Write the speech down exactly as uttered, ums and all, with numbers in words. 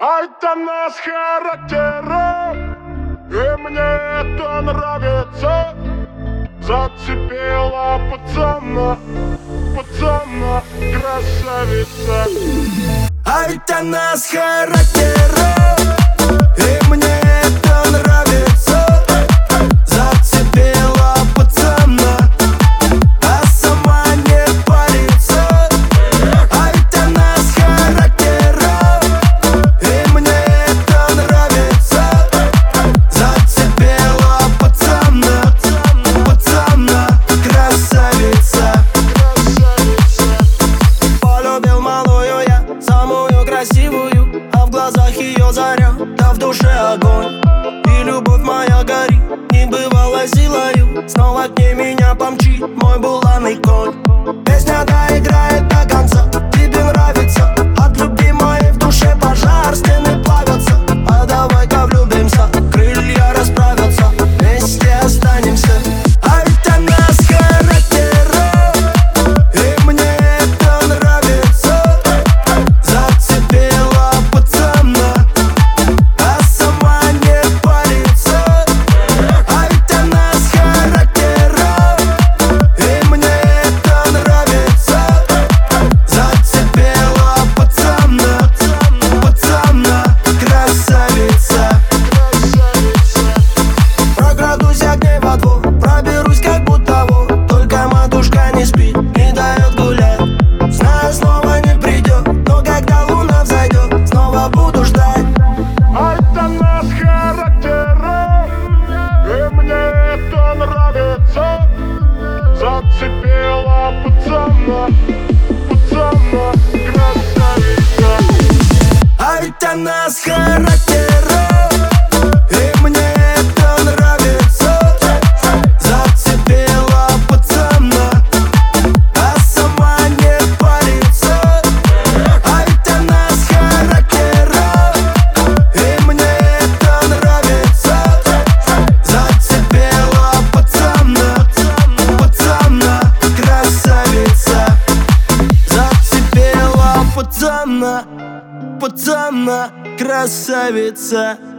А это наш характер, и мне это нравится. Зацепила пацана, пацана, красавица. А ведь она с характером, и мне это нравится. Зацепила пацана, а сама не парится. А ведь она с характером, и мне это нравится. Зацепила пацана, пацана, красавица. Полюбил малую я, самую красивую, а в глазах ее заря, да в душе огонь. И любовь моя горит небывалой силою, снова к ней меня помчит мой буланый конь. Песня доиграет до конца, тебе нравится. От любви моей в душе пожар, стены плавятся. А давай-ка влюбимся, крылья расправятся, вместе останемся. А ведь она с характером, и мне это нравится. Зацепила пацана, а сама не парится. А ведь она с характером, и мне это нравится. Зацепила пацана, пацана, красавица. Прокрадусь я к ней во двор, проберусь как будто вор. Только матушка не спит, не дает гулять. Знаю, снова не придет, но когда луна взойдет, снова буду ждать. А это наш характер, и мне это нравится. Зацепила пацана, пацана, красавица. А ведь она с характером, и мне это нравится. Зацепила пацана, а сама не парится. А ведь она с характером, и мне это нравится. Зацепила пацана, пацана, красавица. Зацепила пацана, пацана, красавица.